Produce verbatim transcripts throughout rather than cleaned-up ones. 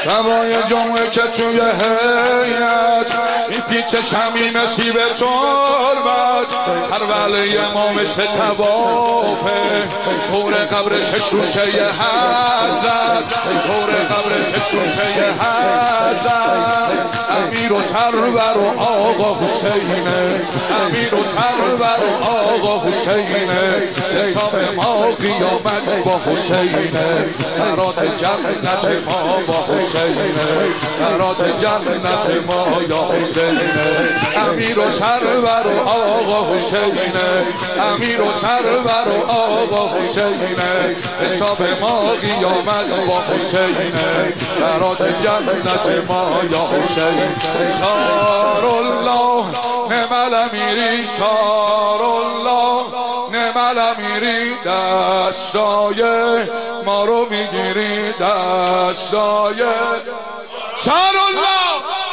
شبای جمعه که توی هیئت میپیچه شمیم نصیب تربت هر ولی ما مثل توافه دور قبرش شوشه حضرت دور قبرش شوشه حضرت امیر و سرور و آقا حسینه امیر و سرور و آقا حسینه حساب ما قیامت با حسینه سرات جنت ما با حسینه سرات جنت ما یا حسینه امیر و سرور و آقا حسینه امیر و سرور و آقا حسینه حساب ما قیامت با حسینه سرات جنت ما یا حسین سار الله نعم الامیری سار الله نعم الامیری دستای ما رو میگیری دستای سار الله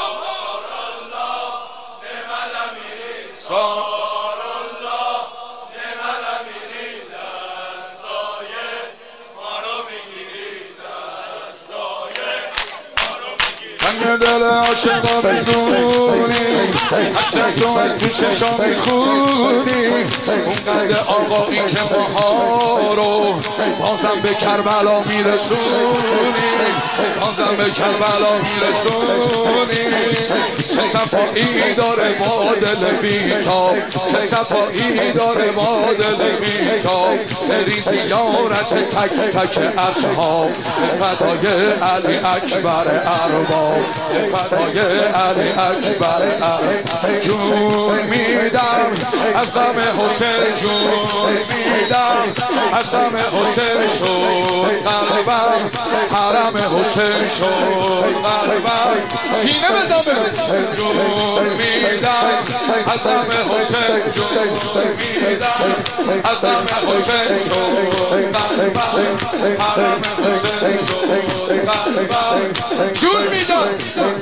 نعم الامیری سار الله نعم الامیری دستای ما رو میگیری دستای ما رو میگیری من دل عاشقا میدونی حسرت تو از تو چشا میخونی اون قد آقایی که ماها رو بازم به کربلا میرسونی بازم به کربلا میرسونی چه صفایی داره با دل بیتاب چه صفایی داره با دل بیتاب بری زیارت تک تک اصحاب فدای علی اکبر ارباب فدای علی اکبر ارباب جون میدم از غم حسین جون میدم از غم حسین شد قلبم حرم حسین شد قلبم سینه بزن جون میدم از غم حسین جون میدم از غم حسین شد قلبم حرم حسین شد قلبم جون میدم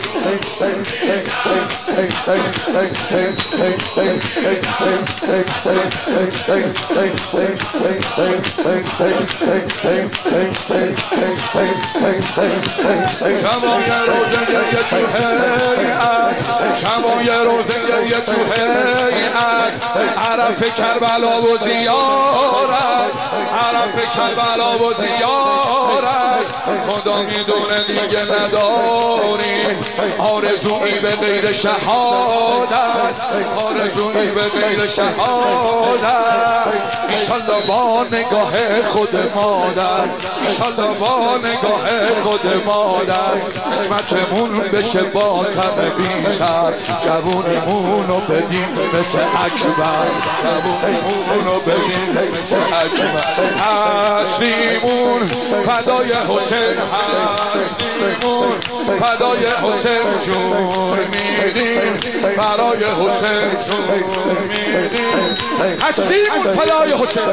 شمای روزه گریه تو هیئت شمای روزه گریه تو هیئت عرف کربلا و زیارت عرف کربلا و زیارت خدا میدونه دیگه نداری آرزویی به غیر شهادت آرزویی به غیر شهادت ایشالله با نگاه خود مادر ایشالله با نگاه خود مادر قسمتمون بشه با تن بیشتر جوونمون رو بدیم مثل اکبر جوونمون رو بدیم مثل اکبر هستیمون فدای حسین هستیمون فدای حسین جون میدیم برای حسین جون میدیم هستیمون فدای حسین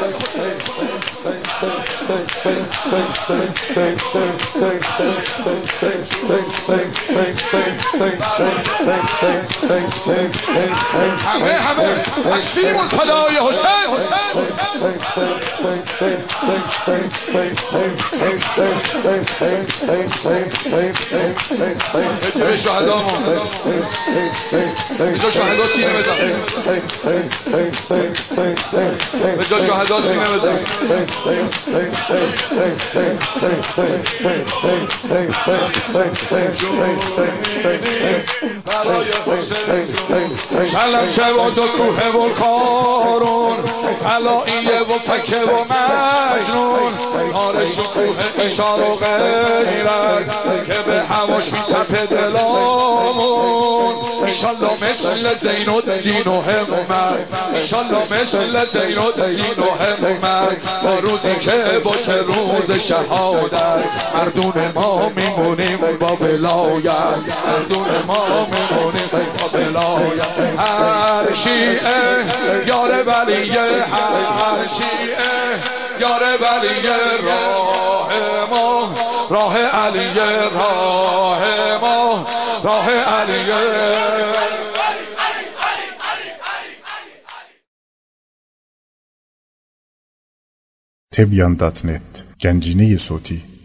همه همه هستیمون فدای حسین به شهدامون به جا شهدا سینه بزن به جا شهدا سینه بزن شلمچه و دو کوه و کارون طلاییه و فکه و مجنون نار شکوه اشار و غیرت که به هواش میتپه دلامون ایشالله مثل زین و دین و همت ایشالله مثل زین و دین و همت با روزی که باشه روز شهادت مردون ما میمونیم با ولایت مردون ما میمونیم با ولایت هر شیعه یار ولیه هر شیعه یار ولیه راه ما راه علیه راه ما راه علیه تبیان دات نت گنجینه صوتی